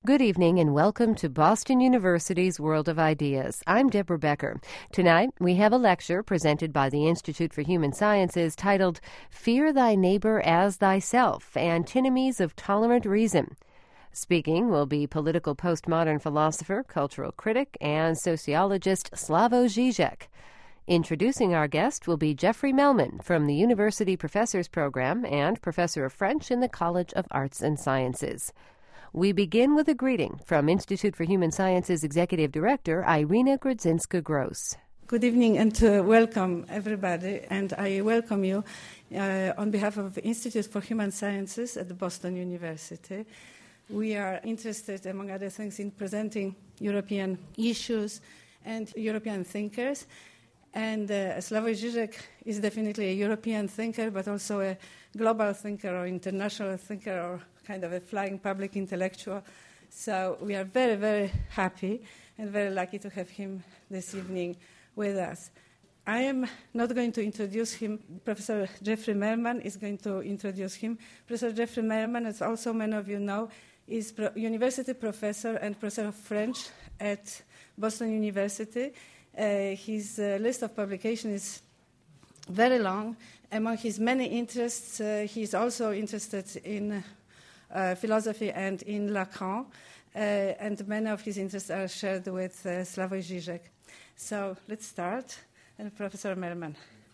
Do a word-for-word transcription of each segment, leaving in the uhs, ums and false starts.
Good evening and welcome to Boston University's World of Ideas. I'm Deborah Becker. Tonight, we have a lecture presented by the Institute for Human Sciences titled Fear Thy Neighbor as Thyself, Antinomies of Tolerant Reason. Speaking will be political postmodern philosopher, cultural critic, and sociologist Slavoj Žižek. Introducing our guest will be Jeffrey Melman from the University Professors Program and Professor of French in the College of Arts and Sciences. We begin with a greeting from Institute for Human Sciences Executive Director Irina Grodzinska-Gross. Good evening and uh, welcome everybody, and I welcome you uh, on behalf of the Institute for Human Sciences at the Boston University. We are interested, among other things, in presenting European issues and European thinkers. And uh, Slavoj Žižek is definitely a European thinker, but also a global thinker or international thinker or kind of a flying public intellectual. So we are very, very happy and very lucky to have him this evening with us. I am not going to introduce him. Professor Jeffrey Melman is going to introduce him. Professor Jeffrey Melman, as also many of you know, is pro- university professor and professor of French at Boston University. Uh, his uh, list of publications is very long. Among his many interests, uh, he is also interested in uh, philosophy and in Lacan, uh, and many of his interests are shared with uh, Slavoj Žižek. So let's start. And Professor Melman.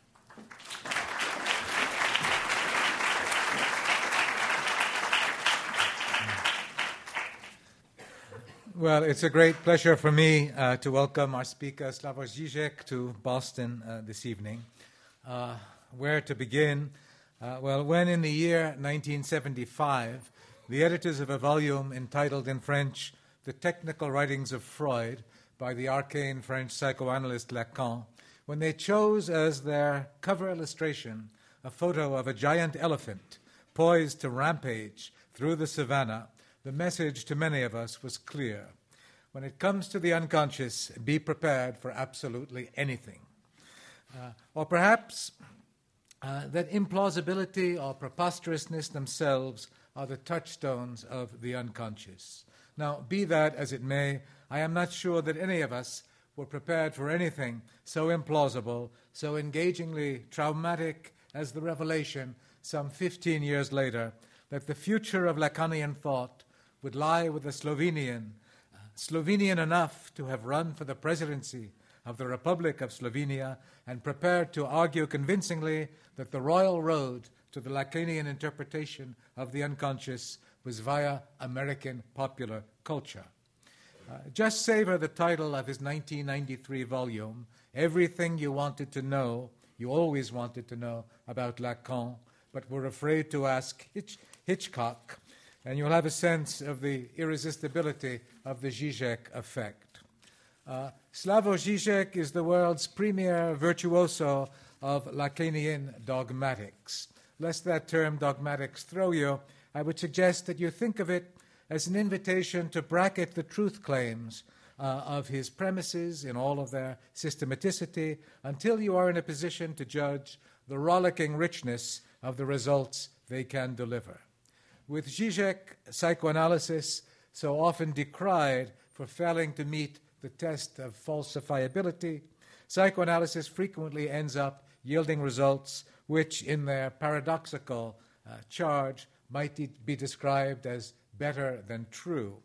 Well, it's a great pleasure for me uh, to welcome our speaker, Slavoj Žižek, to Boston uh, this evening. Uh, where to begin? Uh, well, when in the year nineteen seventy-five, the editors of a volume entitled in French, The Technical Writings of Freud, by the arcane French psychoanalyst Lacan, when they chose as their cover illustration a photo of a giant elephant poised to rampage through the savannah, the message to many of us was clear. When it comes to the unconscious, be prepared for absolutely anything. Uh, or perhaps uh, that implausibility or preposterousness themselves are the touchstones of the unconscious. Now, be that as it may, I am not sure that any of us were prepared for anything so implausible, so engagingly traumatic as the revelation some fifteen years later that the future of Lacanian thought would lie with a Slovenian, uh, Slovenian enough to have run for the presidency of the Republic of Slovenia and prepared to argue convincingly that the royal road to the Lacanian interpretation of the unconscious was via American popular culture. Uh, just savor the title of his nineteen ninety-three volume, Everything You Wanted to Know, You Always Wanted to Know About Lacan, but were afraid to ask Hitch- Hitchcock, and you'll have a sense of the irresistibility of the Žižek effect. Uh, Slavoj Žižek is the world's premier virtuoso of Lacanian dogmatics. Lest that term dogmatics throw you, I would suggest that you think of it as an invitation to bracket the truth claims uh, of his premises in all of their systematicity until you are in a position to judge the rollicking richness of the results they can deliver. With Žižek, psychoanalysis, so often decried for failing to meet the test of falsifiability, psychoanalysis frequently ends up yielding results which, in their paradoxical uh, charge, might de- be described as better than true.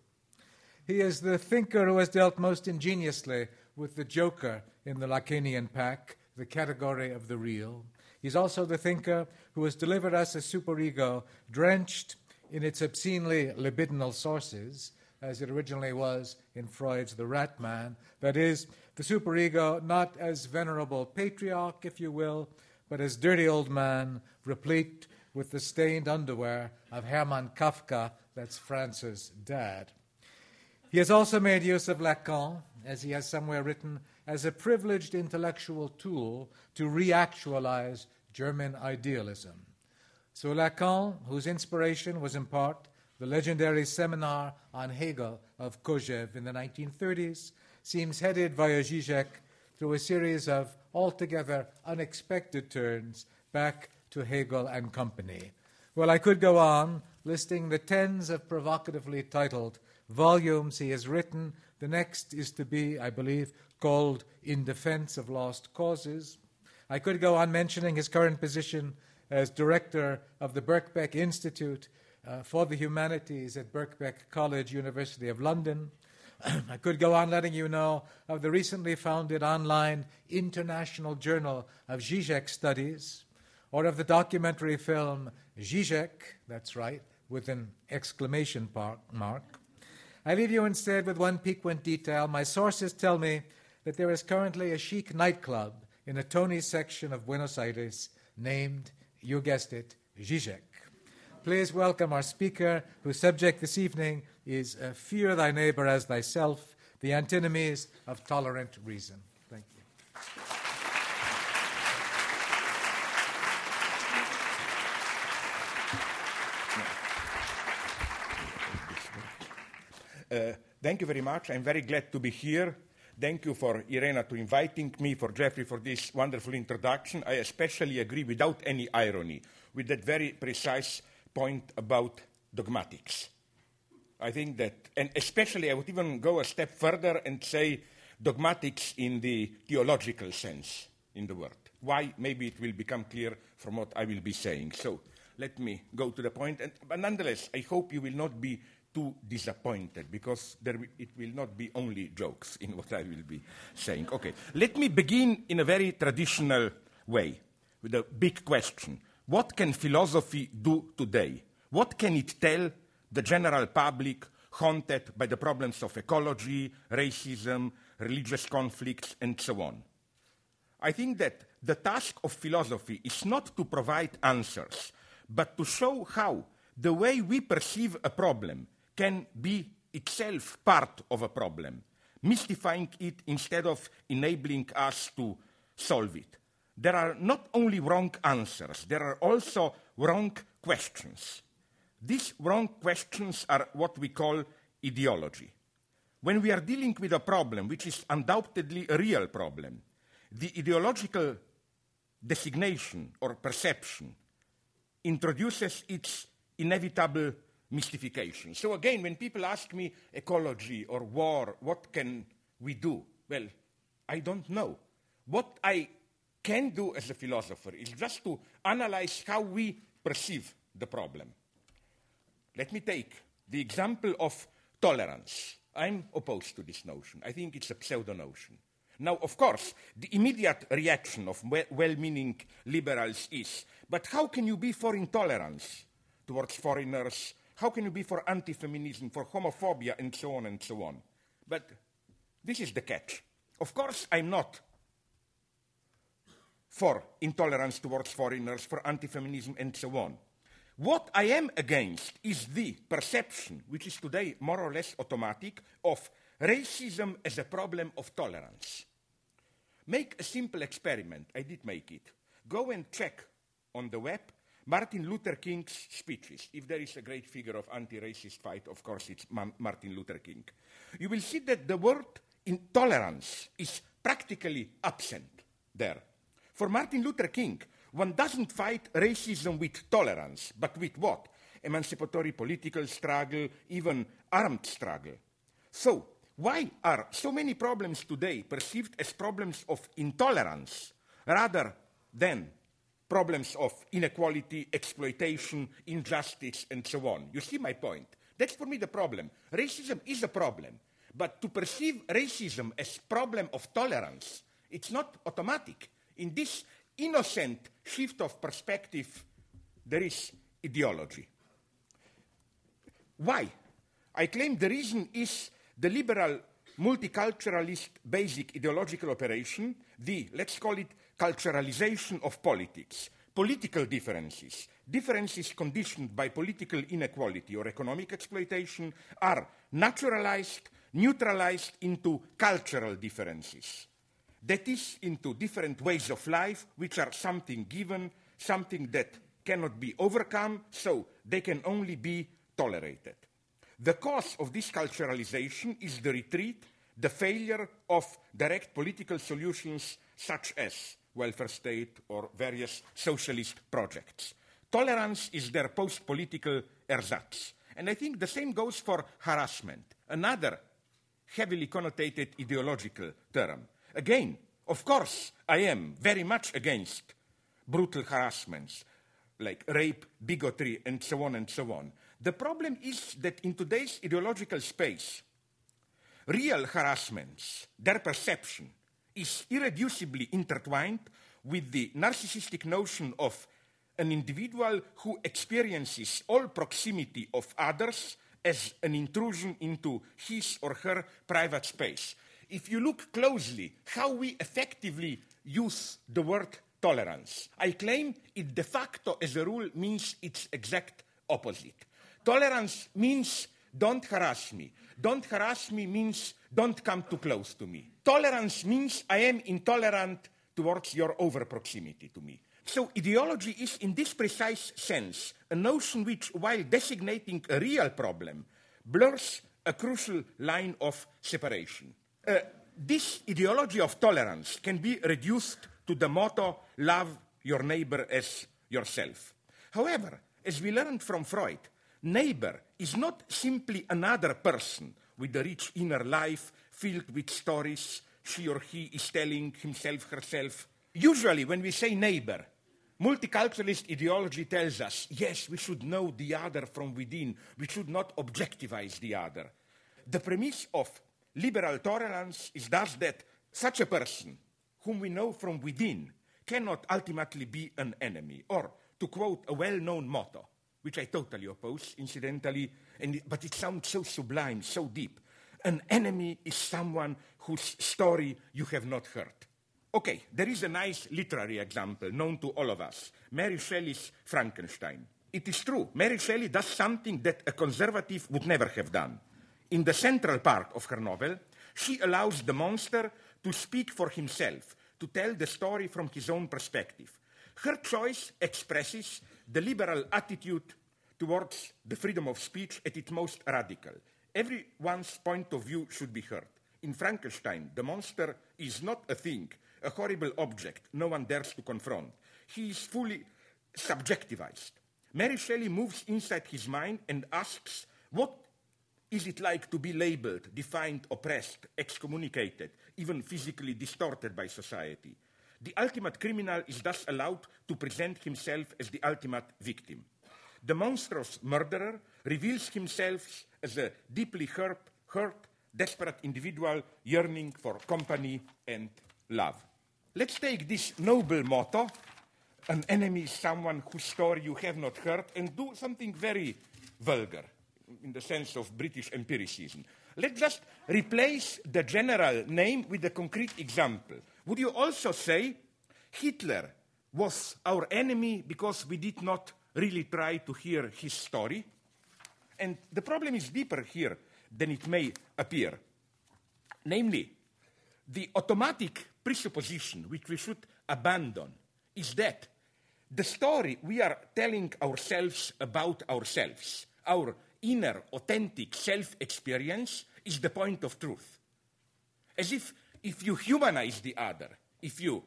He is the thinker who has dealt most ingeniously with the joker in the Lacanian pack, the category of the real. He's also the thinker who has delivered us a superego drenched in its obscenely libidinal sources, as it originally was in Freud's The Rat Man. That is, the superego not as venerable patriarch, if you will, but as dirty old man, replete with the stained underwear of Hermann Kafka, that's France's dad. He has also made use of Lacan, as he has somewhere written, as a privileged intellectual tool to reactualize German idealism. So Lacan, whose inspiration was in part the legendary seminar on Hegel of Kojève in the nineteen thirties, seems headed via Žižek through a series of altogether unexpected turns back to Hegel and company. Well, I could go on listing the tens of provocatively titled volumes he has written. The next is to be, I believe, called In Defense of Lost Causes. I could go on mentioning his current position as director of the Birkbeck Institute uh, for the Humanities at Birkbeck College, University of London. I could go on letting you know of the recently founded online International Journal of Zizek Studies, or of the documentary film Zizek, that's right, with an exclamation mark. I leave you instead with one piquant detail. My sources tell me that there is currently a chic nightclub in the Tony section of Buenos Aires named, you guessed it, Zizek. Please welcome our speaker, whose subject this evening is uh, Fear Thy Neighbor as Thyself, the antinomies of tolerant reason. Thank you. Uh, thank you very much. I'm very glad to be here. Thank you for Irena to inviting me, for Jeffrey for this wonderful introduction. I especially agree, without any irony, with that very precise point about dogmatics. I think that, and especially I would even go a step further and say dogmatics in the theological sense in the word. Why? Maybe it will become clear from what I will be saying. So let me go to the point. And, but nonetheless, I hope you will not be too disappointed, because there w- it will not be only jokes in what I will be saying. Okay, let me begin in a very traditional way with a big question. What can philosophy do today? What can it tell the general public haunted by the problems of ecology, racism, religious conflicts, and so on? I think that the task of philosophy is not to provide answers, but to show how the way we perceive a problem can be itself part of a problem, mystifying it instead of enabling us to solve it. There are not only wrong answers, there are also wrong questions. These wrong questions are what we call ideology. When we are dealing with a problem, which is undoubtedly a real problem, the ideological designation or perception introduces its inevitable mystification. So again, when people ask me ecology or war, what can we do? Well, I don't know. What I can do as a philosopher is just to analyze how we perceive the problem. Let me take the example of tolerance. I'm opposed to this notion. I think it's a pseudo-notion. Now, of course, the immediate reaction of well-meaning liberals is, but how can you be for intolerance towards foreigners? How can you be for anti-feminism, for homophobia, and so on and so on? But this is the catch. Of course, I'm not for intolerance towards foreigners, for anti-feminism, and so on. What I am against is the perception, which is today more or less automatic, of racism as a problem of tolerance. Make a simple experiment. I did make it. Go and check on the web Martin Luther King's speeches. If there is a great figure of anti-racist fight, of course it's Ma- Martin Luther King. You will see that the word intolerance is practically absent there. For Martin Luther King, one doesn't fight racism with tolerance, but with what? Emancipatory political struggle, even armed struggle. So, why are so many problems today perceived as problems of intolerance rather than problems of inequality, exploitation, injustice, and so on? You see my point. That's for me the problem. Racism is a problem, but to perceive racism as problem of tolerance, it's not automatic. In this innocent shift of perspective, there is ideology. Why? I claim the reason is the liberal multiculturalist basic ideological operation, the, let's call it, culturalization of politics. Political differences, differences conditioned by political inequality or economic exploitation, are naturalized, neutralized into cultural differences. That is, into different ways of life, which are something given, something that cannot be overcome, so they can only be tolerated. The cause of this culturalization is the retreat, the failure of direct political solutions such as welfare state or various socialist projects. Tolerance is their post-political ersatz. And I think the same goes for harassment. another heavily connotated ideological term. Again, of course, I am very much against brutal harassments like rape, bigotry, and so on and so on. The problem is that in today's ideological space, real harassments, their perception, is irreducibly intertwined with the narcissistic notion of an individual who experiences all proximity of others as an intrusion into his or her private space. If you look closely how we effectively use the word tolerance, I claim it de facto as a rule means its exact opposite. Tolerance means don't harass me. Don't harass me means don't come too close to me. Tolerance means I am intolerant towards your over-proximity to me. So ideology is, in this precise sense, a notion which, while designating a real problem, blurs a crucial line of separation. Uh, this ideology of tolerance can be reduced to the motto, love your neighbor as yourself. However, as we learned from Freud, neighbor is not simply another person with a rich inner life filled with stories she or he is telling himself, herself. Usually, when we say neighbor, multiculturalist ideology tells us, yes, we should know the other from within. We should not objectivize the other. The premise of liberal tolerance is thus that such a person, whom we know from within, cannot ultimately be an enemy. Or, to quote a well-known motto, which I totally oppose, incidentally, and, but it sounds so sublime, so deep. An enemy is someone whose story you have not heard. Okay, there is a nice literary example known to all of us, Mary Shelley's Frankenstein. It is true, Mary Shelley does something that a conservative would never have done. In the central part of her novel, she allows the monster to speak for himself, to tell the story from his own perspective. Her choice expresses the liberal attitude towards the freedom of speech at its most radical. Everyone's point of view should be heard. In Frankenstein, the monster is not a thing, a horrible object no one dares to confront. He is fully subjectivized. Mary Shelley moves inside his mind and asks, what is it like to be labeled, defined, oppressed, excommunicated, even physically distorted by society? The ultimate criminal is thus allowed to present himself as the ultimate victim. The monstrous murderer reveals himself as a deeply hurt, hurt, desperate individual yearning for company and love. Let's take this noble motto, an enemy is someone whose story you have not heard, and do something very vulgar in the sense of British empiricism. Let's just replace the general name with a concrete example. Would you also say Hitler was our enemy because we did not really try to hear his story? And the problem is deeper here than it may appear. Namely, the automatic presupposition which we should abandon is that the story we are telling ourselves about ourselves, our inner, authentic self-experience, is the point of truth. As if, if you humanize the other, if you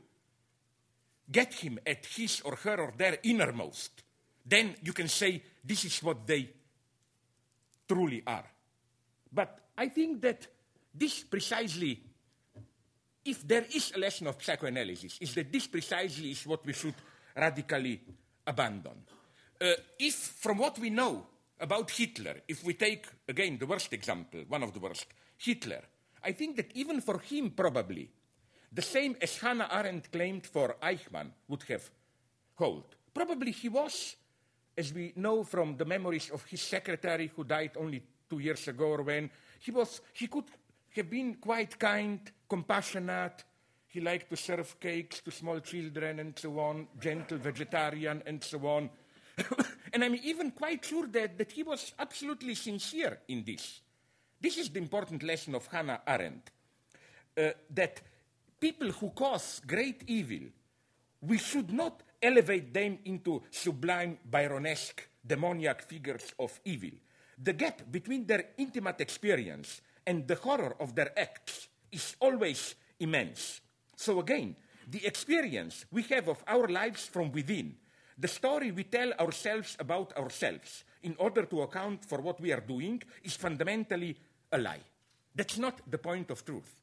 get him at his or her or their innermost, then you can say this is what they truly are. But I think that this precisely, if there is a lesson of psychoanalysis, is that this precisely is what we should radically abandon. Uh, if, from what we know about Hitler, if we take, again, the worst example, one of the worst, Hitler, I think that even for him, probably, the same as Hannah Arendt claimed for Eichmann would have hold. Probably he was, as we know from the memories of his secretary who died only two years ago or when, he was, he could have been quite kind, compassionate, he liked to serve cakes to small children and so on, gentle vegetarian and so on. And I'm even quite sure that, that he was absolutely sincere in this. This is the important lesson of Hannah Arendt, uh, that people who cause great evil, we should not elevate them into sublime, Byronesque, demoniac figures of evil. The gap between their intimate experience and the horror of their acts is always immense. So again, the experience we have of our lives from within, the story we tell ourselves about ourselves in order to account for what we are doing, is fundamentally a lie. That's not the point of truth.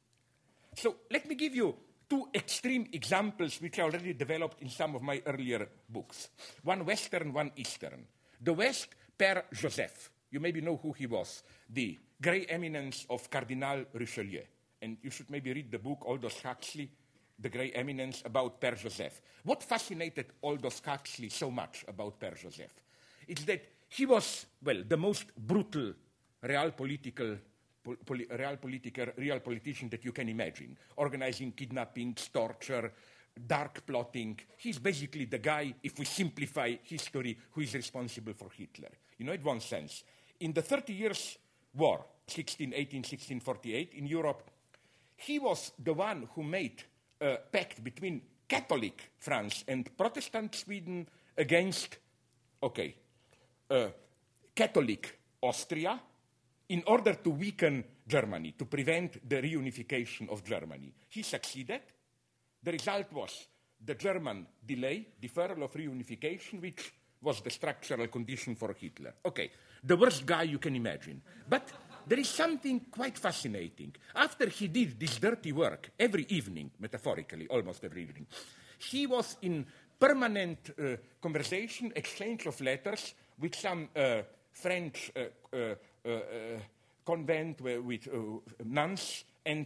So let me give you two extreme examples which I already developed in some of my earlier books. One Western, one Eastern. The West, Père Joseph. You maybe know who he was, the grey eminence of Cardinal Richelieu. And you should maybe read the book Aldous Huxley, The Grey Eminence, about Père Joseph. What fascinated Aldous Huxley so much about Père Joseph? It's that he was, well, the most brutal real political, poli- real political, real politician that you can imagine, organizing kidnappings, torture, dark plotting. He's basically the guy, if we simplify history, who is responsible for Hitler. You know, in one sense. In the Thirty Years' War, sixteen eighteen, sixteen forty-eight, in Europe, he was the one who made a pact between Catholic France and Protestant Sweden against, okay, uh, Catholic Austria in order to weaken Germany, to prevent the reunification of Germany. He succeeded. The result was the German delay, deferral of reunification, which was the structural condition for Hitler. Okay, the worst guy you can imagine. But there is something quite fascinating. After he did this dirty work every evening, metaphorically, almost every evening, he was in permanent uh, conversation, exchange of letters with some uh, French uh, uh, uh, uh, convent with uh, nuns, and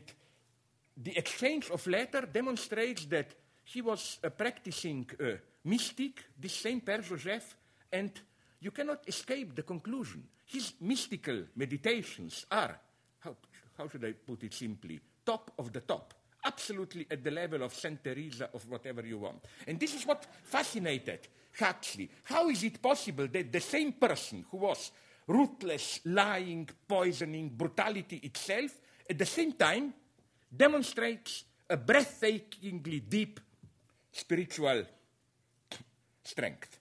the exchange of letters demonstrates that he was a practicing uh, mystic, this same Père Joseph, and you cannot escape the conclusion. His mystical meditations are, how, how should I put it simply, top of the top, absolutely at the level of Saint Teresa, of whatever you want. And this is what fascinated Huxley. How is it possible that the same person who was ruthless, lying, poisoning, brutality itself, at the same time demonstrates a breathtakingly deep spiritual strength?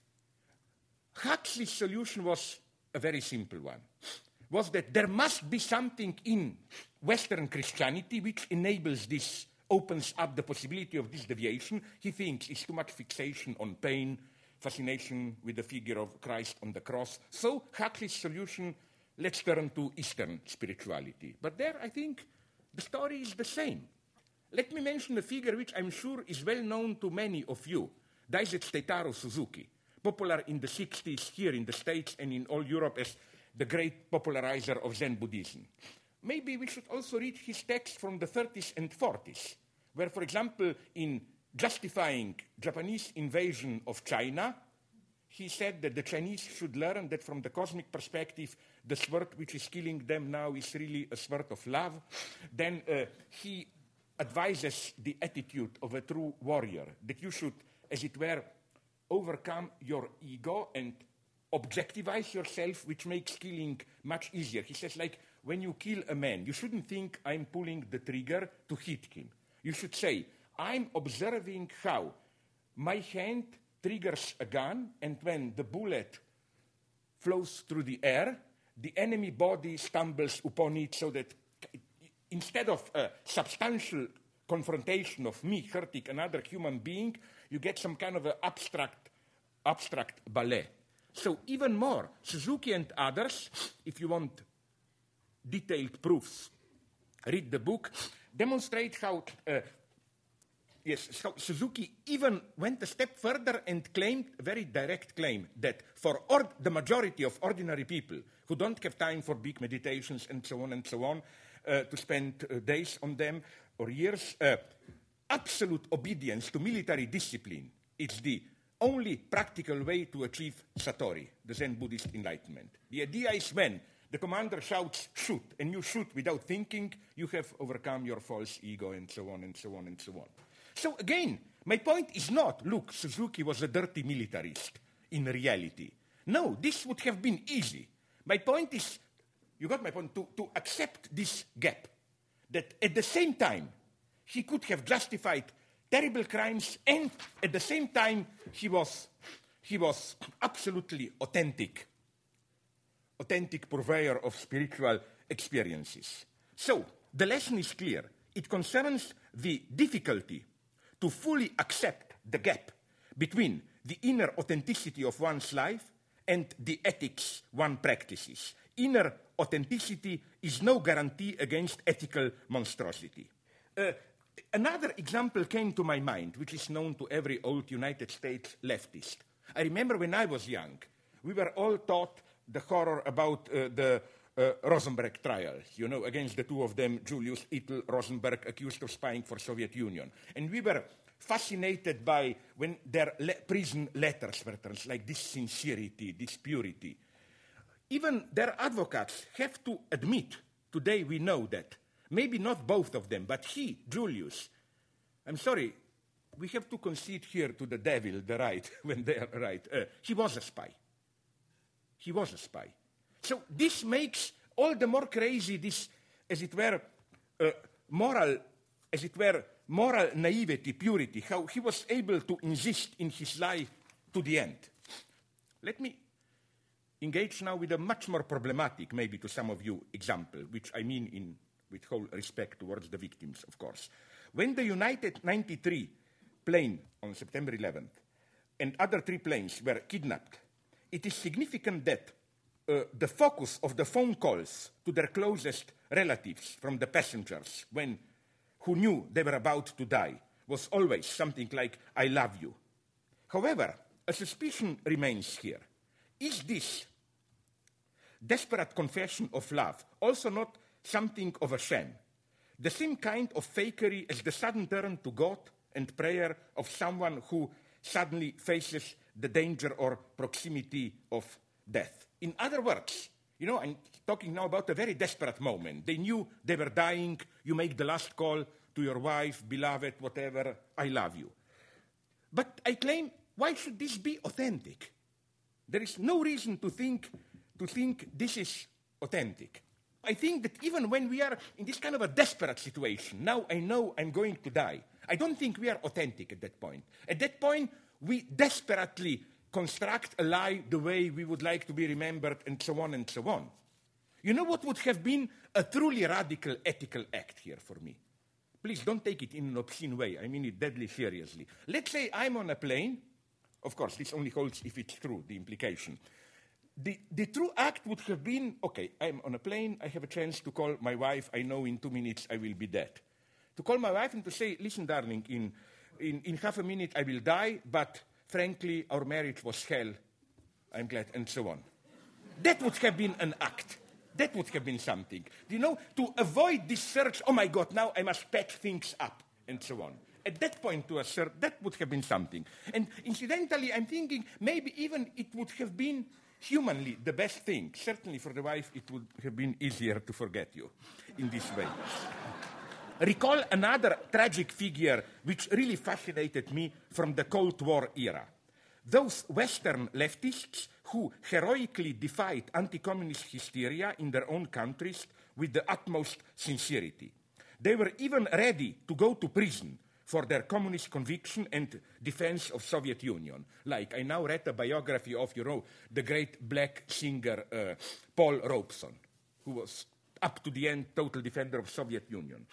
Huxley's solution was a very simple one, was that there must be something in Western Christianity which enables this, opens up the possibility of this deviation. He thinks it's too much fixation on pain, fascination with the figure of Christ on the cross. So Huxley's solution, let's turn to Eastern spirituality. But there, I think, the story is the same. Let me mention a figure which I'm sure is well known to many of you, Daisetsu Taitaro Suzuki, popular in the sixties here in the States and in all Europe as the great popularizer of Zen Buddhism. Maybe we should also read his text from the thirties and forties, where, for example, in justifying Japanese invasion of China, he said that the Chinese should learn that from the cosmic perspective, the sword which is killing them now is really a sword of love. Then uh, he advises the attitude of a true warrior, that you should, as it were, overcome your ego and objectivize yourself, which makes killing much easier. He says, like, when you kill a man, you shouldn't think I'm pulling the trigger to hit him. You should say, I'm observing how my hand triggers a gun, and when the bullet flows through the air, the enemy body stumbles upon it, so that instead of a substantial confrontation of me hurting another human being, you get some kind of an abstract, abstract ballet. So even more, Suzuki and others, if you want detailed proofs, read the book, demonstrate how, uh, yes, so Suzuki even went a step further and claimed, a very direct claim, that for or- the majority of ordinary people who don't have time for big meditations and so on and so on, uh, to spend uh, days on them or years, uh, absolute obedience to military discipline is the only practical way to achieve Satori, the Zen Buddhist enlightenment. The idea is when the commander shouts, shoot, and you shoot without thinking, you have overcome your false ego, and so on, and so on, and so on. So again, my point is not, look, Suzuki was a dirty militarist in reality. No, this would have been easy. My point is, you got my point, to, to accept this gap, that at the same time, he could have justified terrible crimes, and at the same time, he was, he was absolutely authentic, authentic purveyor of spiritual experiences. So, the lesson is clear. It concerns the difficulty to fully accept the gap between the inner authenticity of one's life and the ethics one practices. inner authenticity is no guarantee against ethical monstrosity. Uh, another example came to my mind, which is known to every old United States leftist. I remember when I was young, we were all taught the horror about uh, the uh, Rosenberg trials, you know, against the two of them, Julius Ethel Rosenberg, accused of spying for Soviet Union. And we were fascinated by when their le- prison letters were translated, like this sincerity, this purity. Even their advocates have to admit, today we know that, maybe not both of them, but he, Julius, I'm sorry, we have to concede here to the devil the right, when they are right. Uh, he was a spy. He was a spy. So this makes all the more crazy this, as it were, uh, moral, as it were, moral naivety, purity, how he was able to insist in his lie to the end. Let me engage now with a much more problematic, maybe to some of you, example, which I mean in, with whole respect towards the victims, of course. When the United ninety-three plane on September eleventh and other three planes were kidnapped, it is significant that uh, the focus of the phone calls to their closest relatives from the passengers when who knew they were about to die was always something like, I love you. However, a suspicion remains here. Is this desperate confession of love also not something of a sham? The same kind of fakery as the sudden turn to God and prayer of someone who suddenly faces the danger or proximity of death. In other words, you know, I'm talking now about a very desperate moment. They knew they were dying. You make the last call to your wife, beloved, whatever, I love you. But I claim, why should this be authentic? There is no reason to think, to think this is authentic. I think that even when we are in this kind of a desperate situation, now I know I'm going to die, I don't think we are authentic at that point. At that point, we desperately construct a lie the way we would like to be remembered, and so on and so on. You know what would have been a truly radical ethical act here for me? Please don't take it in an obscene way. I mean it deadly seriously. Let's say I'm on a plane. Of course, this only holds if it's true, the implication. The, the true act would have been, okay, I'm on a plane, I have a chance to call my wife, I know in two minutes I will be dead. To call my wife and to say, listen, darling, in, in, in half a minute I will die, but frankly, our marriage was hell, I'm glad, and so on. That would have been an act. That would have been something. You know, to avoid this search, oh my God, now I must patch things up, and so on. At that point, to assert, that would have been something. And incidentally, I'm thinking maybe even it would have been humanly the best thing. Certainly for the wife, it would have been easier to forget you in this way. Recall another tragic figure which really fascinated me from the Cold War era. Those Western leftists who heroically defied anti-communist hysteria in their own countries with the utmost sincerity. They were even ready to go to prison for their communist conviction and defense of Soviet Union. Like, I now read a biography of, you know, the great black singer uh, Paul Robeson, who was up to the end total defender of Soviet Union.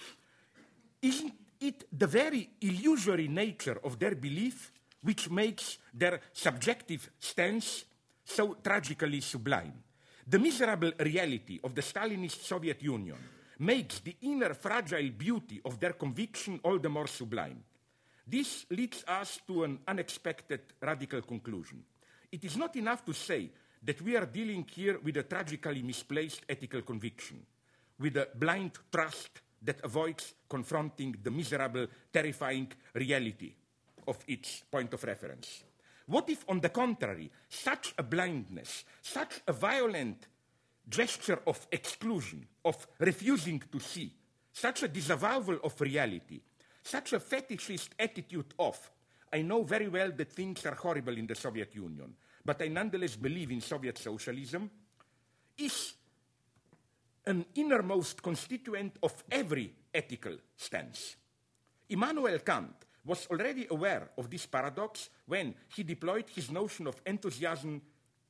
Isn't it the very illusory nature of their belief which makes their subjective stance so tragically sublime? The miserable reality of the Stalinist Soviet Union makes the inner fragile beauty of their conviction all the more sublime. This leads us to an unexpected radical conclusion. It is not enough to say that we are dealing here with a tragically misplaced ethical conviction, with a blind trust that avoids confronting the miserable, terrifying reality of its point of reference. What if, on the contrary, such a blindness, such a violent gesture of exclusion, of refusing to see, such a disavowal of reality, such a fetishist attitude of, I know very well that things are horrible in the Soviet Union, but I nonetheless believe in Soviet socialism, is an innermost constituent of every ethical stance. Immanuel Kant was already aware of this paradox when he deployed his notion of enthusiasm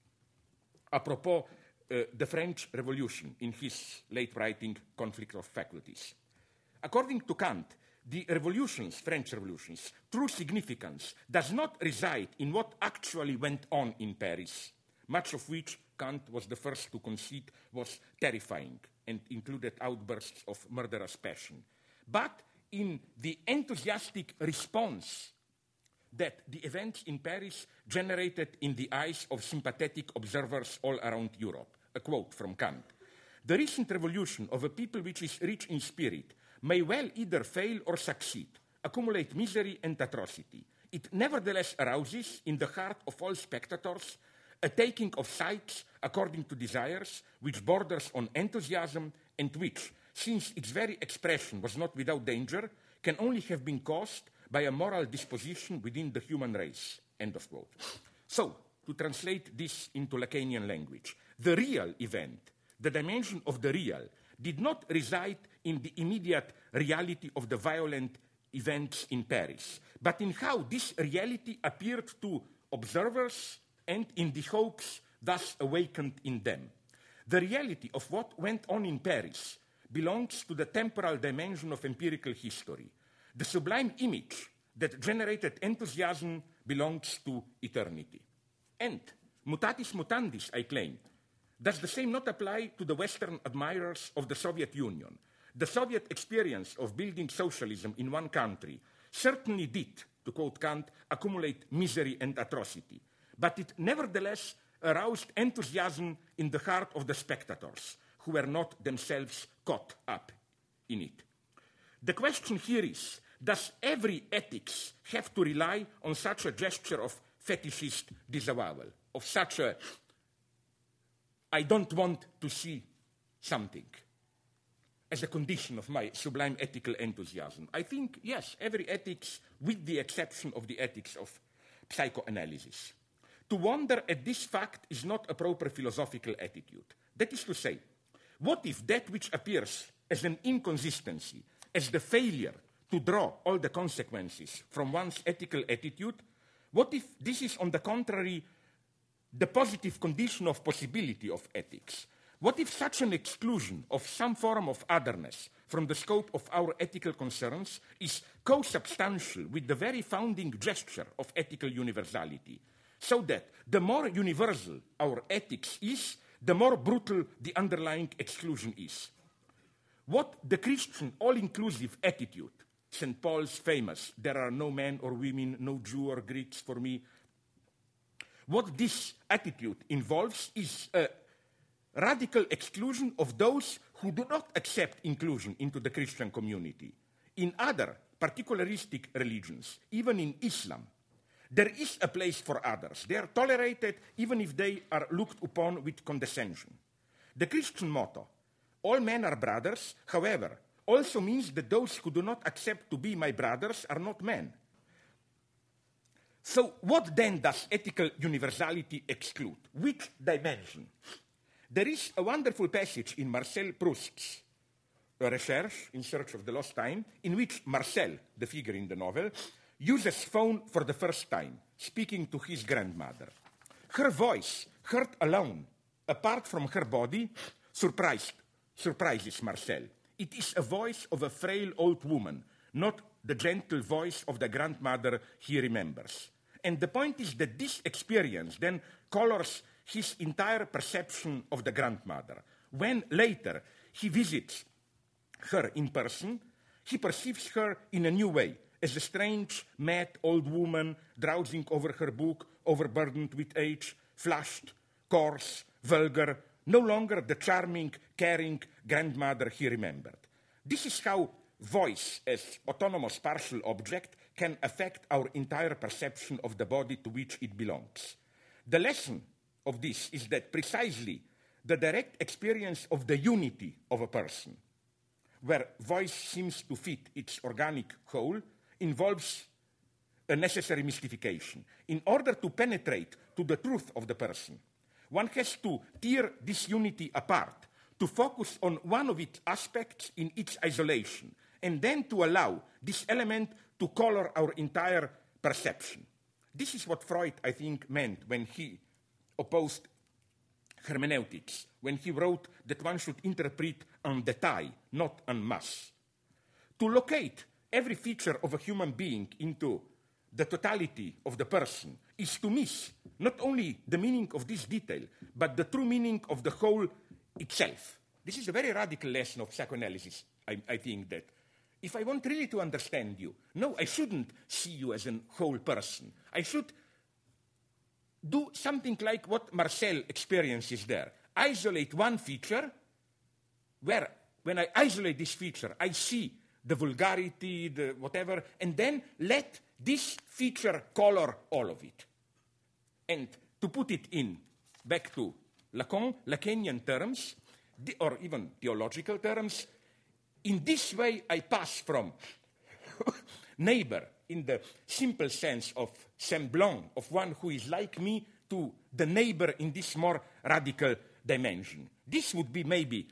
apropos uh, the French Revolution in his late writing Conflict of Faculties. According to Kant, the revolutions, French revolutions, true significance does not reside in what actually went on in Paris, much of which Kant was the first to concede, was terrifying and included outbursts of murderous passion. But in the enthusiastic response that the events in Paris generated in the eyes of sympathetic observers all around Europe, a quote from Kant, "The recent revolution of a people which is rich in spirit may well either fail or succeed, accumulate misery and atrocity. It nevertheless arouses in the heart of all spectators a taking of sides according to desires which borders on enthusiasm and which, since its very expression was not without danger, can only have been caused by a moral disposition within the human race." End of quote. So, to translate this into Lacanian language, the real event, the dimension of the real, did not reside in the immediate reality of the violent events in Paris, but in how this reality appeared to observers and in the hopes thus awakened in them. The reality of what went on in Paris belongs to the temporal dimension of empirical history. The sublime image that generated enthusiasm belongs to eternity. And, mutatis mutandis, I claim, does the same not apply to the Western admirers of the Soviet Union? The Soviet experience of building socialism in one country certainly did, to quote Kant, accumulate misery and atrocity, but it nevertheless aroused enthusiasm in the heart of the spectators, who were not themselves caught up in it. The question here is, does every ethics have to rely on such a gesture of fetishist disavowal, of such a "I don't want to see something" as a condition of my sublime ethical enthusiasm? I think, yes, every ethics, with the exception of the ethics of psychoanalysis. To wonder at this fact is not a proper philosophical attitude. That is to say, what if that which appears as an inconsistency, as the failure to draw all the consequences from one's ethical attitude, what if this is, on the contrary, the positive condition of possibility of ethics? What if such an exclusion of some form of otherness from the scope of our ethical concerns is co-substantial with the very founding gesture of ethical universality, so that the more universal our ethics is, the more brutal the underlying exclusion is? What the Christian all-inclusive attitude, Saint Paul's famous, "There are no men or women, no Jew or Greeks for me," what this attitude involves is a radical exclusion of those who do not accept inclusion into the Christian community. In other particularistic religions, even in Islam, there is a place for others. They are tolerated even if they are looked upon with condescension. The Christian motto, "All men are brothers," however, also means that those who do not accept to be my brothers are not men. So what then does ethical universality exclude? Which dimension? There is a wonderful passage in Marcel Proust's Recherche, In Search of the Lost Time, in which Marcel, the figure in the novel, uses phone for the first time, speaking to his grandmother. Her voice, heard alone, apart from her body, surprised, surprises Marcel. It is a voice of a frail old woman, not the gentle voice of the grandmother he remembers. And the point is that this experience then colors his entire perception of the grandmother. When later he visits her in person, he perceives her in a new way, as a strange, mad old woman drowsing over her book, overburdened with age, flushed, coarse, vulgar, no longer the charming, caring grandmother he remembered. This is how voice, as autonomous partial object, can affect our entire perception of the body to which it belongs. The lesson of this is that precisely the direct experience of the unity of a person, where voice seems to fit its organic whole, involves a necessary mystification. In order to penetrate to the truth of the person, one has to tear this unity apart, to focus on one of its aspects in its isolation, and then to allow this element to color our entire perception. This is what Freud, I think, meant when he opposed hermeneutics, when he wrote that one should interpret en détail, not en masse. To locate every feature of a human being into the totality of the person is to miss not only the meaning of this detail, but the true meaning of the whole itself. This is a very radical lesson of psychoanalysis, I, I think that. If I want really to understand you, no, I shouldn't see you as a whole person. I should do something like what Marcel experiences there. Isolate one feature, where when I isolate this feature, I see the vulgarity, the whatever, and then let this feature color all of it. And to put it in, back to Lacan, Lacanian terms, or even theological terms, in this way I pass from neighbor in the simple sense of semblant, of one who is like me, to the neighbor in this more radical dimension. This would be maybe,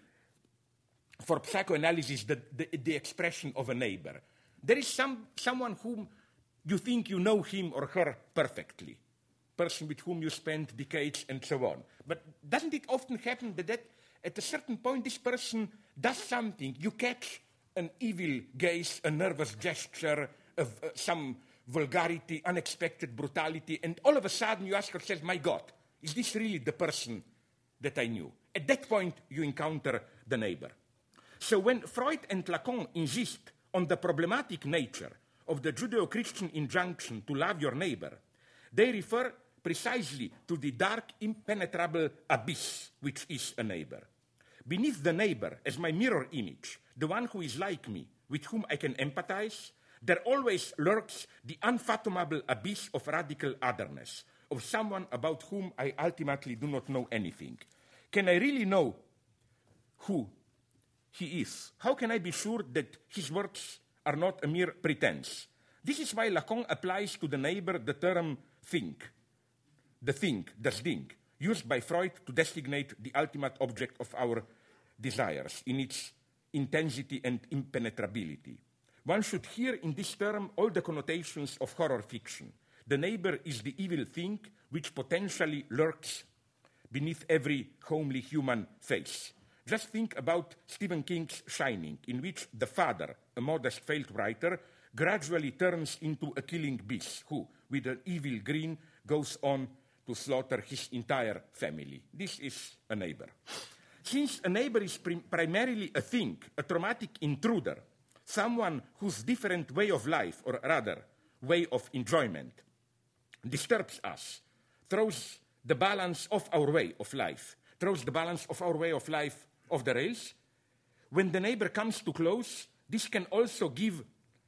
for psychoanalysis, the, the, the expression of a neighbor. There is some, someone whom you think you know him or her perfectly, person with whom you spend decades and so on. But doesn't it often happen that, that at a certain point this person does something, you catch an evil gaze, a nervous gesture, of, uh, some vulgarity, unexpected brutality, and all of a sudden you ask yourself, my God, is this really the person that I knew? At that point you encounter the neighbor. So when Freud and Lacan insist on the problematic nature of the Judeo-Christian injunction to love your neighbor, they refer precisely to the dark, impenetrable abyss which is a neighbor. Beneath the neighbor, as my mirror image, the one who is like me, with whom I can empathize, there always lurks the unfathomable abyss of radical otherness, of someone about whom I ultimately do not know anything. Can I really know who he is? How can I be sure that his words are not a mere pretense? This is why Lacan applies to the neighbor the term thing, the thing, das Ding, used by Freud to designate the ultimate object of our desires in its intensity and impenetrability. One should hear in this term all the connotations of horror fiction. The neighbor is the evil thing which potentially lurks beneath every homely human face. Just think about Stephen King's Shining, in which the father, a modest failed writer, gradually turns into a killing beast who, with an evil grin, goes on to slaughter his entire family. This is a neighbor. Since a neighbor is prim- primarily a thing, a traumatic intruder, someone whose different way of life, or rather, way of enjoyment, disturbs us, throws the balance of our way of life, throws the balance of our way of life off the rails. When the neighbor comes too close, this can also give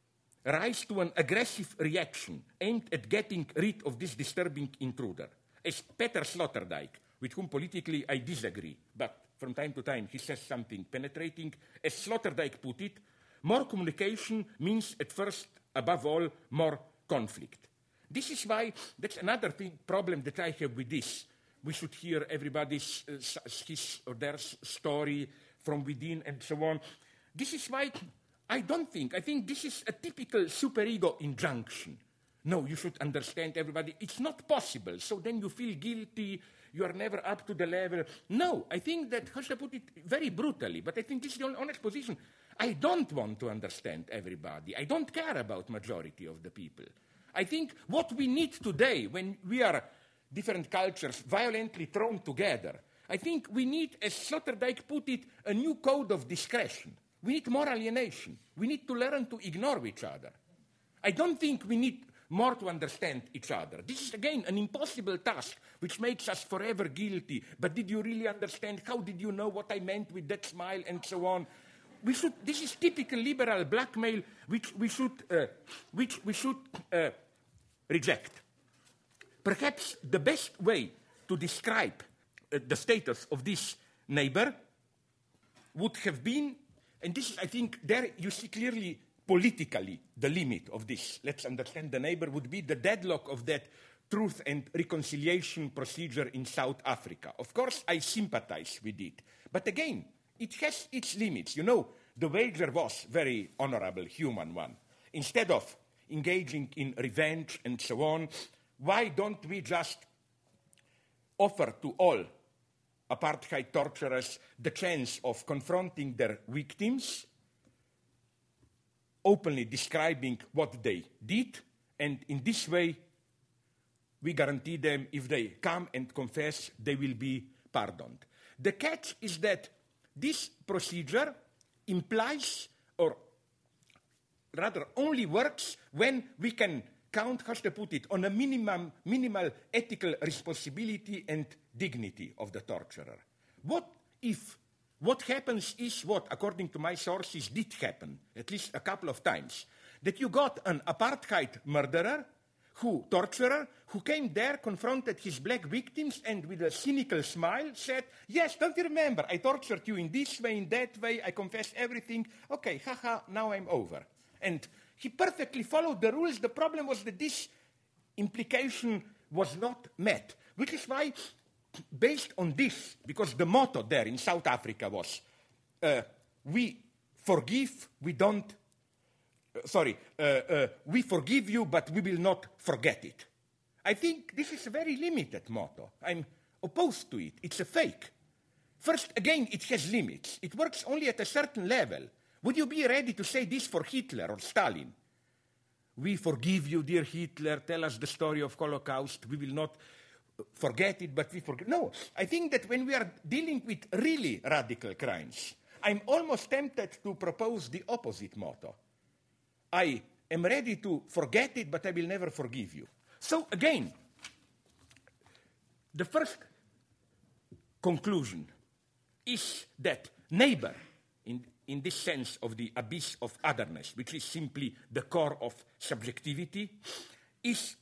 rise to an aggressive reaction aimed at getting rid of this disturbing intruder. As Peter Sloterdijk, with whom politically I disagree, but from time to time he says something penetrating, as Sloterdijk put it, more communication means at first, above all, more conflict. This is why, that's another thing, problem that I have with this. We should hear everybody's, uh, his or their story from within and so on. This is why I don't think, I think this is a typical superego injunction. No, you should understand everybody. It's not possible. So then you feel guilty. You are never up to the level. No, I think that, how should I put it very brutally, but I think this is the honest position. I don't want to understand everybody. I don't care about majority of the people. I think what we need today, when we are different cultures violently thrown together, I think we need, as Sloterdijk put it, a new code of discretion. We need more alienation. We need to learn to ignore each other. I don't think we need more to understand each other. This is, again, an impossible task, which makes us forever guilty. But did you really understand? How did you know what I meant with that smile and so on? We should, this is typical liberal blackmail, which we should, uh, which we should uh, reject. Perhaps the best way to describe uh, the status of this neighbor would have been, and this is, I think, there you see clearly politically the limit of this. Let's understand the neighbor would be the deadlock of that truth and reconciliation procedure in South Africa. Of course, I sympathize with it. But again, it has its limits. You know, the wager was very honorable, human one. Instead of engaging in revenge and so on, why don't we just offer to all apartheid torturers the chance of confronting their victims, openly describing what they did, and in this way we guarantee them if they come and confess, they will be pardoned. The catch is that this procedure implies, or rather only works when we can count, how to put it, on a minimum, minimal ethical responsibility and dignity of the torturer. What if what happens is what, according to my sources, did happen, at least a couple of times, that you got an apartheid murderer, who, torturer, who came there, confronted his black victims, and with a cynical smile said, yes, don't you remember, I tortured you in this way, in that way, I confess everything, okay, haha, now I'm over. And he perfectly followed the rules. The problem was that this implication was not met, which is why, based on this, because the motto there in South Africa was, uh, we forgive, we don't, uh, sorry, uh, uh, we forgive you, but we will not forget it. I think this is a very limited motto. I'm opposed to it. It's a fake. First, again, it has limits. It works only at a certain level. Would you be ready to say this for Hitler or Stalin? We forgive you, dear Hitler, tell us the story of Holocaust, we will not forget it, but we forget. No, I think that when we are dealing with really radical crimes, I'm almost tempted to propose the opposite motto. I am ready to forget it, but I will never forgive you. So again, the first conclusion is that neighbor, in, in this sense of the abyss of otherness, which is simply the core of subjectivity, is,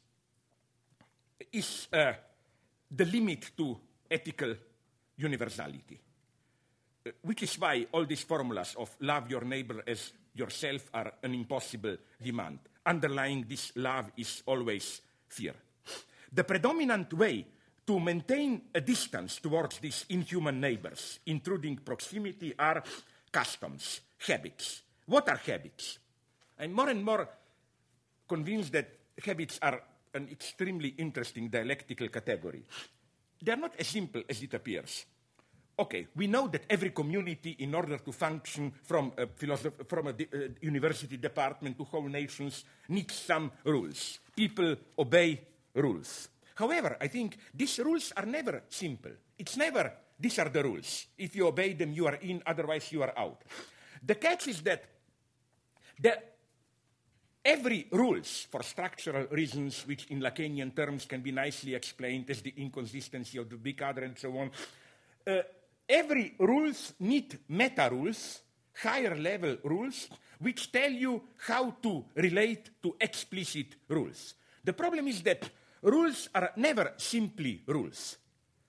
is uh, the limit to ethical universality, uh, which is why all these formulas of love your neighbor as yourself are an impossible demand. Underlying this love is always fear. The predominant way to maintain a distance towards these inhuman neighbors, intruding proximity, are customs, habits. What are habits? I'm more and more convinced that habits are an extremely interesting dialectical category. They are not as simple as it appears. Okay, we know that every community, in order to function from a, philosoph- from a di- uh, university department to whole nations, needs some rules. People obey rules. However, I think these rules are never simple. It's never, these are the rules. If you obey them, you are in, otherwise you are out. The catch is that the every rules, for structural reasons, which in Lacanian terms can be nicely explained as the inconsistency of the big other and so on, uh, every rules need meta-rules, higher-level rules, which tell you how to relate to explicit rules. The problem is that rules are never simply rules.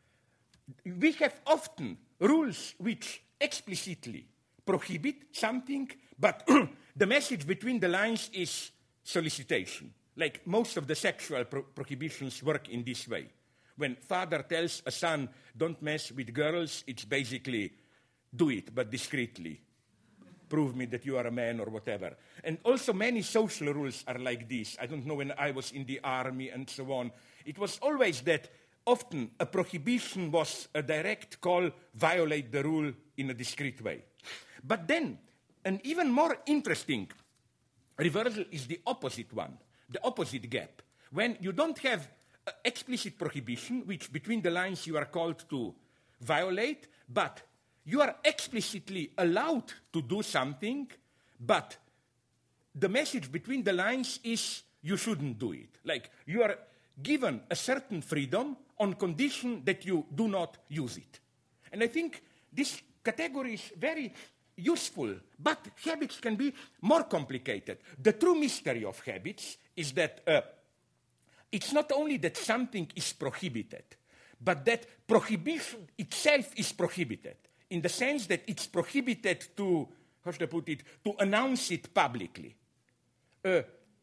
We have often rules which explicitly prohibit something, but the message between the lines is solicitation. Like most of the sexual pro- prohibitions work in this way. When father tells a son, don't mess with girls, it's basically, do it, but discreetly. Prove me that you are a man or whatever. And also many social rules are like this. I don't know, when I was in the army and so on, it was always that often a prohibition was a direct call, violate the rule in a discreet way. But then, an even more interesting reversal is the opposite one, the opposite gap. When you don't have uh, explicit prohibition, which between the lines you are called to violate, but you are explicitly allowed to do something, but the message between the lines is you shouldn't do it. Like, you are given a certain freedom on condition that you do not use it. And I think this category is very useful, but habits can be more complicated. The true mystery of habits is that uh, it's not only that something is prohibited, but that prohibition itself is prohibited, in the sense that it's prohibited to, how should I put it, to announce it publicly. Uh,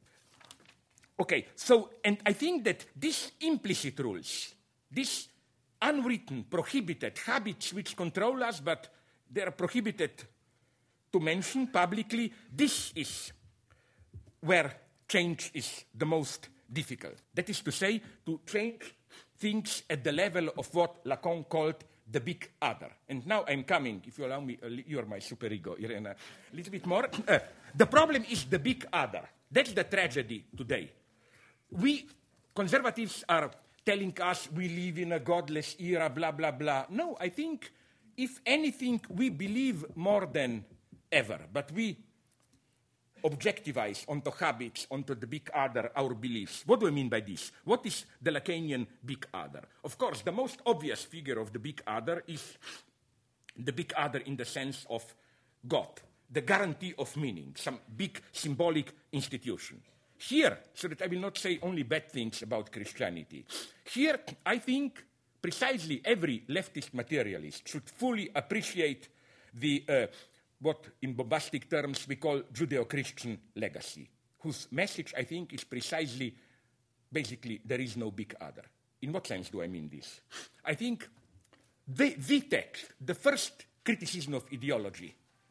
okay, so, and I think that these implicit rules, these unwritten, prohibited habits which control us, but they are prohibited to mention publicly, this is where change is the most difficult. That is to say, to change things at the level of what Lacan called the big other. And now I'm coming, if you allow me, uh, you're my superego, Irena, a little bit more. Uh, the problem is the big other. That's the tragedy today. We conservatives are telling us we live in a godless era, blah, blah, blah. No, I think, if anything, we believe more than ever, but we objectivize onto habits, onto the big other, our beliefs. What do I mean by this? What is the Lacanian big other? Of course, the most obvious figure of the big other is the big other in the sense of God, the guarantee of meaning, some big symbolic institution. Here, so that I will not say only bad things about Christianity, here I think precisely every leftist materialist should fully appreciate the, uh, what in bombastic terms we call Judeo-Christian legacy, whose message I think is precisely, basically, there is no big other. In what sense do I mean this? I think the, the text, the first criticism of ideology,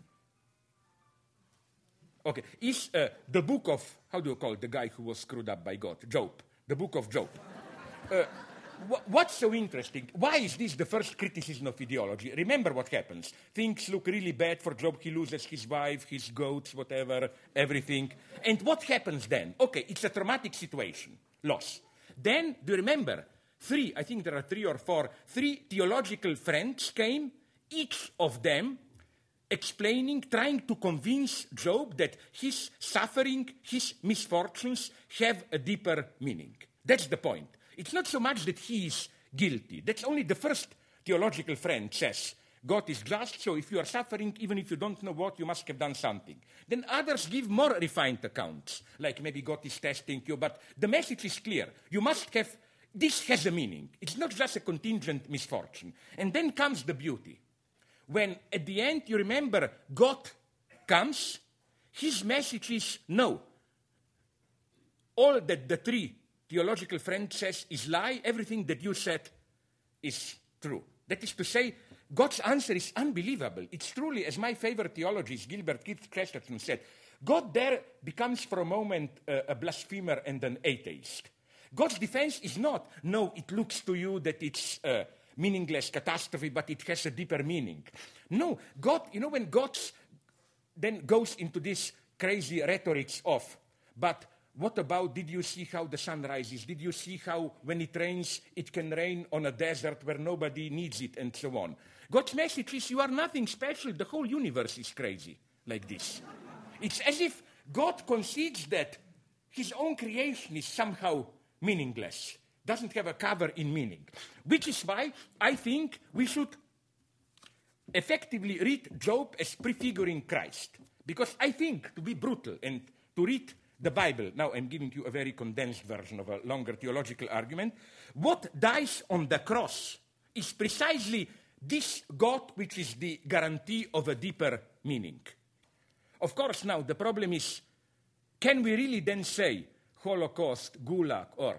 okay, is uh, the book of, how do you call it, the guy who was screwed up by God? Job. The book of Job. Uh, wh- what's so interesting? Why is this the first criticism of ideology? Remember what happens. Things look really bad for Job. He loses his wife, his goats, whatever, everything. And what happens then? Okay, it's a traumatic situation. Loss. Then, do you remember? Three, I think there are three or four, three theological friends came, each of them explaining, trying to convince Job that his suffering, his misfortunes have a deeper meaning. That's the point. It's not so much that he is guilty. That's only the first theological friend says, God is just, so if you are suffering, even if you don't know what, you must have done something. Then others give more refined accounts, like maybe God is testing you, but the message is clear. You must have, this has a meaning. It's not just a contingent misfortune. And then comes the beauty. When at the end, you remember, God comes, his message is no. All that the three theological friends says is lie, everything that you said is true. That is to say, God's answer is unbelievable. It's truly, as my favorite theologist, Gilbert Keith Chesterton, said, God there becomes for a moment uh, a blasphemer and an atheist. God's defense is not, no, it looks to you that it's uh, meaningless catastrophe, but it has a deeper meaning. No, God, you know, when God then goes into this crazy rhetorics of, but what about, did you see how the sun rises? Did you see how when it rains, it can rain on a desert where nobody needs it, and so on? God's message is, you are nothing special. The whole universe is crazy like this. It's as if God concedes that his own creation is somehow meaningless, doesn't have a cover in meaning, which is why I think we should effectively read Job as prefiguring Christ. Because I think, to be brutal and to read the Bible, now I'm giving you a very condensed version of a longer theological argument, what dies on the cross is precisely this God which is the guarantee of a deeper meaning. Of course, now the problem is, can we really then say Holocaust, Gulag, or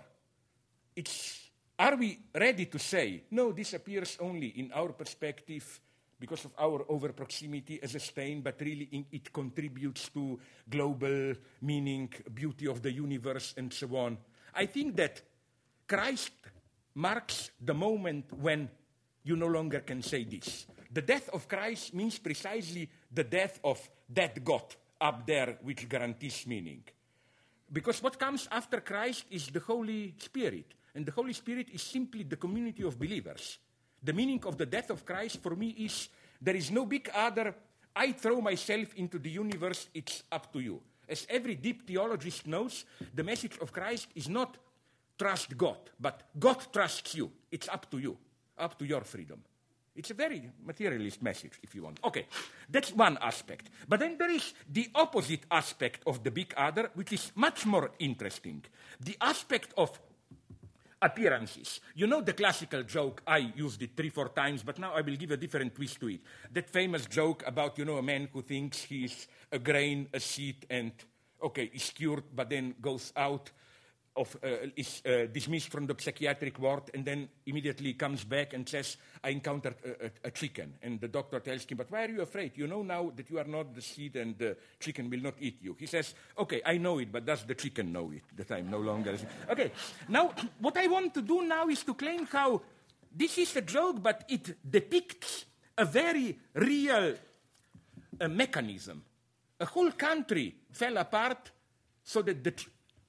it's, are we ready to say, no, this appears only in our perspective because of our over proximity as a stain, but really in, it contributes to global meaning, beauty of the universe, and so on. I think that Christ marks the moment when you no longer can say this. The death of Christ means precisely the death of that God up there which guarantees meaning. Because what comes after Christ is the Holy Spirit. And the Holy Spirit is simply the community of believers. The meaning of the death of Christ for me is, there is no big other, I throw myself into the universe, it's up to you. As every deep theologist knows, the message of Christ is not trust God, but God trusts you. It's up to you, up to your freedom. It's a very materialist message, if you want. Okay, that's one aspect. But then there is the opposite aspect of the big other, which is much more interesting. The aspect of appearances. You know the classical joke, I used it three, four times, but now I will give a different twist to it. That famous joke about, you know, a man who thinks he's a grain, a seed, and, okay, is cured, but then goes out, of, uh, is uh, dismissed from the psychiatric ward, and then immediately comes back and says, I encountered a, a, a chicken. And the doctor tells him, but why are you afraid? You know now that you are not the seed and the chicken will not eat you. He says, okay, I know it, but does the chicken know it that I'm no longer... Okay, now what I want to do now is to claim how this is a joke, but it depicts a very real uh, mechanism. A whole country fell apart so that the...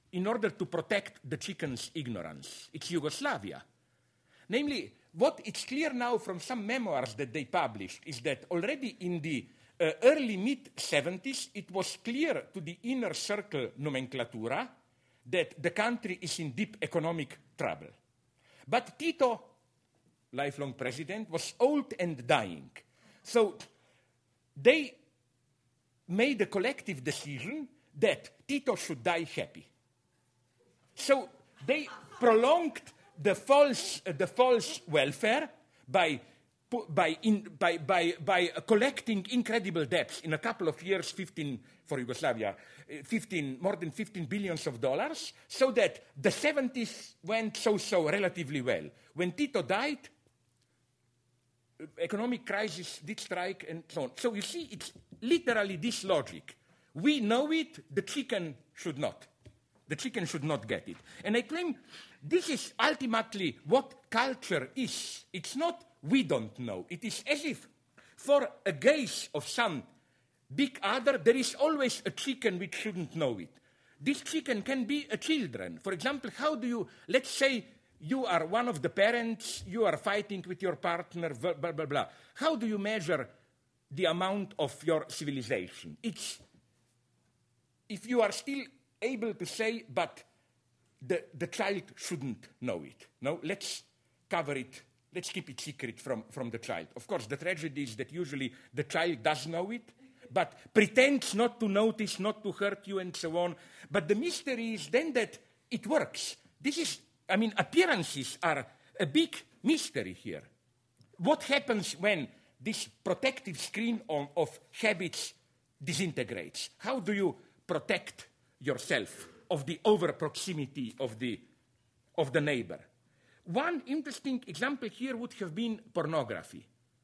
in order to protect the chicken's ignorance. It's Yugoslavia. Namely, what it's clear now from some memoirs that they published is that already in the uh, early mid-seventies, it was clear to the inner circle nomenclatura that the country is in deep economic trouble. But Tito, lifelong president, was old and dying. So they made a collective decision that Tito should die happy. So they prolonged the false, uh, the false welfare by, by, in, by, by, by uh, collecting incredible debts in a couple of years, fifteen for Yugoslavia, uh, fifteen, more than fifteen billions of dollars, so that the seventies went so-so relatively well. When Tito died, uh, economic crisis did strike and so on. So you see, it's literally this logic. We know it, the chicken should not. The chicken should not get it. And I claim this is ultimately what culture is. It's not we don't know. It is as if for a gaze of some big other, there is always a chicken which shouldn't know it. This chicken can be a children. For example, how do you, let's say you are one of the parents, you are fighting with your partner, blah, blah, blah, blah. How do you measure the amount of your civilization? It's, if you are still able to say, but the, the child shouldn't know it. No, let's cover it, let's keep it secret from, from the child. Of course, the tragedy is that usually the child does know it, but pretends not to notice, not to hurt you, and so on. But the mystery is then that it works. This is, I mean, appearances are a big mystery here. What happens when this protective screen on, of habits disintegrates? How do you protect yourself of the over proximity of the, of the neighbor? One interesting example here would have been pornography.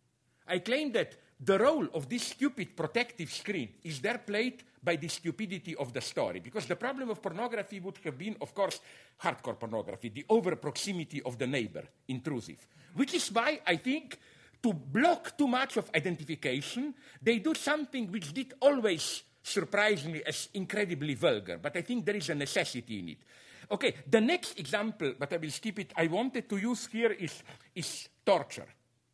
I claim that the role of this stupid protective screen is there played by the stupidity of the story, because the problem of pornography would have been, of course, hardcore pornography, the over proximity of the neighbor, intrusive, which is why I think to block too much of identification, they do something which did always surprise me as incredibly vulgar, but I think there is a necessity in it. Okay, the next example, but I will skip it, I wanted to use here is, is torture.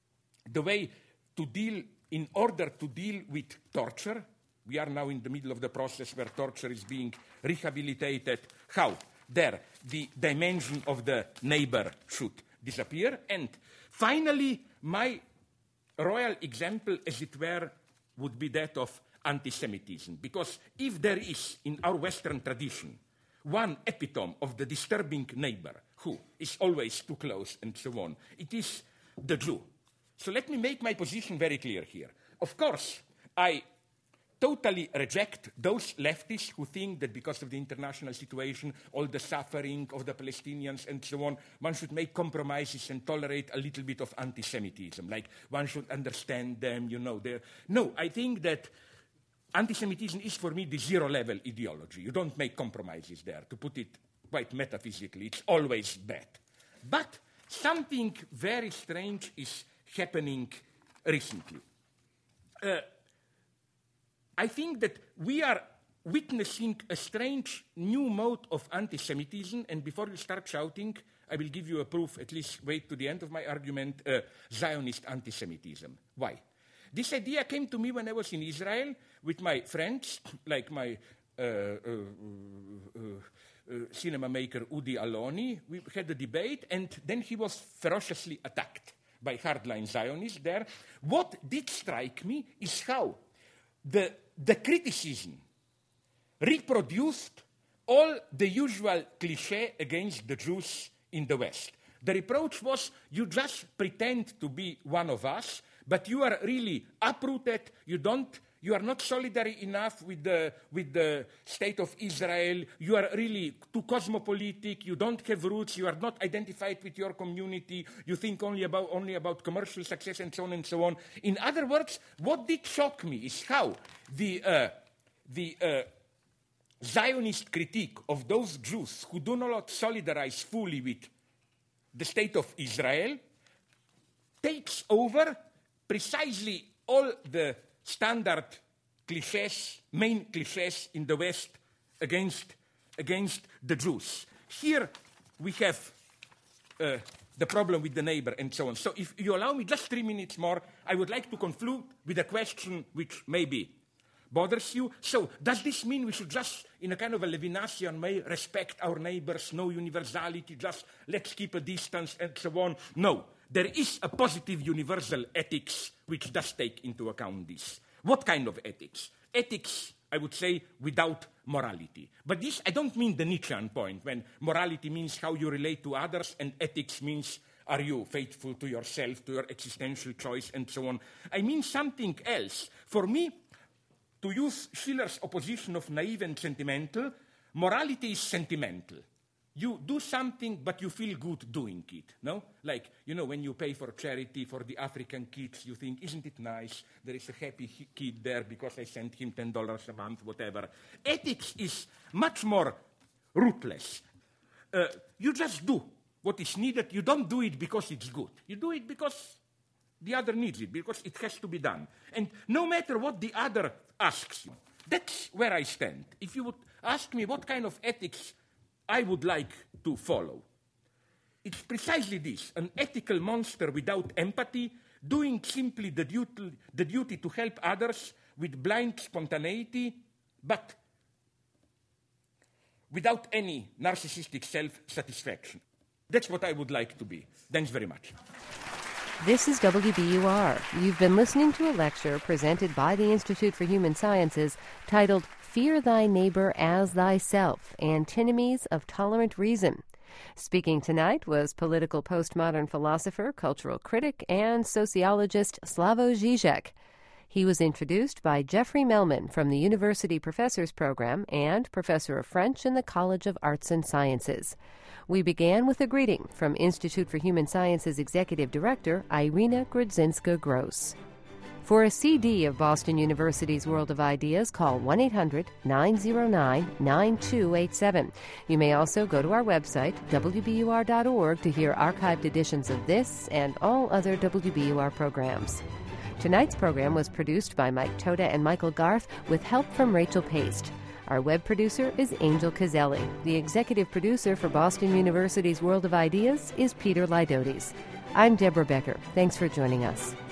The way to deal, in order to deal with torture, we are now in the middle of the process where torture is being rehabilitated. How? There, the dimension of the neighbor should disappear. And finally, my royal example, as it were, would be that of anti-Semitism. Because if there is, in our Western tradition, one epitome of the disturbing neighbor who is always too close and so on, it is the Jew. So let me make my position very clear here. Of course, I totally reject those leftists who think that because of the international situation, all the suffering of the Palestinians and so on, one should make compromises and tolerate a little bit of anti-Semitism, like one should understand them, you know. No, I think that anti-Semitism is for me the zero-level ideology. You don't make compromises there. To put it quite metaphysically, it's always bad. But something very strange is happening recently. Uh, I think that we are witnessing a strange new mode of anti-Semitism, and before you start shouting, I will give you a proof, at least wait to the end of my argument, uh, Zionist anti-Semitism. Why? This idea came to me when I was in Israel with my friends, like my uh, uh, uh, uh, cinema maker Udi Aloni. We had a debate, and then he was ferociously attacked by hardline Zionists there. What did strike me is how the, the criticism reproduced all the usual cliché against the Jews in the West. The reproach was, you just pretend to be one of us, but you are really uprooted, you don't, you are not solidary enough with the, with the state of Israel, you are really too cosmopolitic, you don't have roots, you are not identified with your community, you think only about, only about commercial success and so on and so on. In other words, what did shock me is how the, uh, the uh, Zionist critique of those Jews who do not solidarize fully with the state of Israel takes over precisely all the standard cliches, main cliches in the West against, against the Jews. Here we have uh, the problem with the neighbor and so on. So if you allow me just three minutes more, I would like to conclude with a question which maybe bothers you. So does this mean we should just, in a kind of a Levinasian way, respect our neighbors, no universality, just let's keep a distance and so on? No. There is a positive universal ethics which does take into account this. What kind of ethics? Ethics, I would say, without morality. But this, I don't mean the Nietzschean point, when morality means how you relate to others, and ethics means are you faithful to yourself, to your existential choice, and so on. I mean something else. For me, to use Schiller's opposition of naive and sentimental, morality is sentimental. You do something, but you feel good doing it, no? Like, you know, when you pay for charity for the African kids, you think, isn't it nice? There is a happy kid there because I sent him ten dollars a month, whatever. Ethics is much more ruthless. Uh, you just do what is needed. You don't do it because it's good. You do it because the other needs it, because it has to be done. And no matter what the other asks you, that's where I stand. If you would ask me what kind of ethics I would like to follow, it's precisely this: an ethical monster without empathy, doing simply the duty, the duty to help others with blind spontaneity, but without any narcissistic self-satisfaction. That's what I would like to be. Thanks very much. This is W B U R. You've been listening to a lecture presented by the Institute for Human Sciences titled Fear Thy Neighbor as Thyself, Antinomies of Tolerant Reason. Speaking tonight was political postmodern philosopher, cultural critic, and sociologist Slavoj Žižek. He was introduced by Jeffrey Melman from the University Professors Program and Professor of French in the College of Arts and Sciences. We began with a greeting from Institute for Human Sciences Executive Director Irina Grudzinska-Gross. For a C D of Boston University's World of Ideas, call one eight hundred nine oh nine nine two eight seven. You may also go to our website, w b u r dot org, to hear archived editions of this and all other W B U R programs. Tonight's program was produced by Mike Toda and Michael Garth with help from Rachel Paste. Our web producer is Angel Caselli. The executive producer for Boston University's World of Ideas is Peter Lydotes. I'm Deborah Becker. Thanks for joining us.